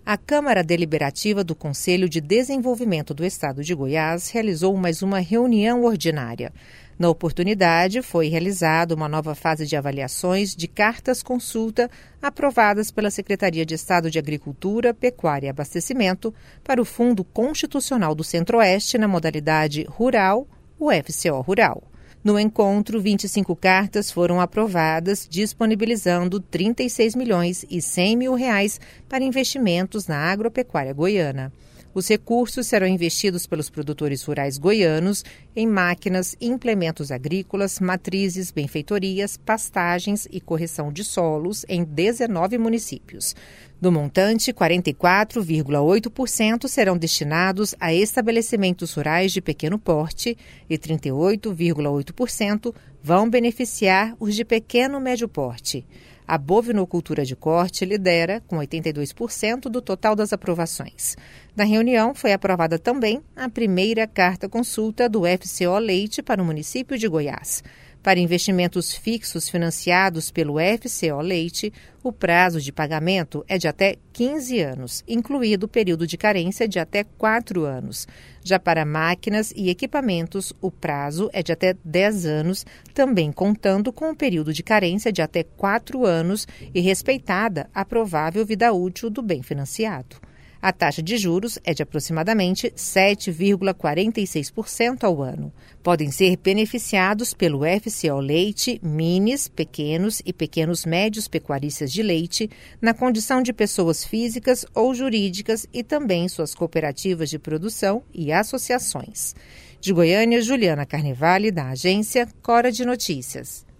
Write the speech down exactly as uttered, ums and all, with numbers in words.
A Câmara Deliberativa do Conselho de Desenvolvimento do Estado de Goiás realizou mais uma reunião ordinária. Na oportunidade, foi realizada uma nova fase de avaliações de cartas-consulta aprovadas pela Secretaria de Estado de Agricultura, Pecuária e Abastecimento para o Fundo Constitucional do Centro-Oeste na modalidade Rural, o F C O Rural. No encontro, vinte e cinco cartas foram aprovadas, disponibilizando trinta e seis milhões e cem mil reais para investimentos na agropecuária goiana. Os recursos serão investidos pelos produtores rurais goianos em máquinas, implementos agrícolas, matrizes, benfeitorias, pastagens e correção de solos em dezenove municípios. Do montante, quarenta e quatro vírgula oito por cento serão destinados a estabelecimentos rurais de pequeno porte e trinta e oito vírgula oito por cento vão beneficiar os de pequeno e médio porte. A bovinocultura de corte lidera, com oitenta e dois por cento do total das aprovações. Na reunião, foi aprovada também a primeira carta-consulta do F C O Leite para o município de Goiás. Para investimentos fixos financiados pelo F C O Leite, o prazo de pagamento é de até quinze anos, incluído o período de carência de até quatro anos. Já para máquinas e equipamentos, o prazo é de até dez anos, também contando com o período de carência de até quatro anos e respeitada a provável vida útil do bem financiado. A taxa de juros é de aproximadamente sete vírgula quarenta e seis por cento ao ano. Podem ser beneficiados pelo F C O Leite, minis, pequenos e pequenos médios pecuaristas de leite, na condição de pessoas físicas ou jurídicas e também suas cooperativas de produção e associações. De Goiânia, Juliana Carnevale, da agência Cora de Notícias.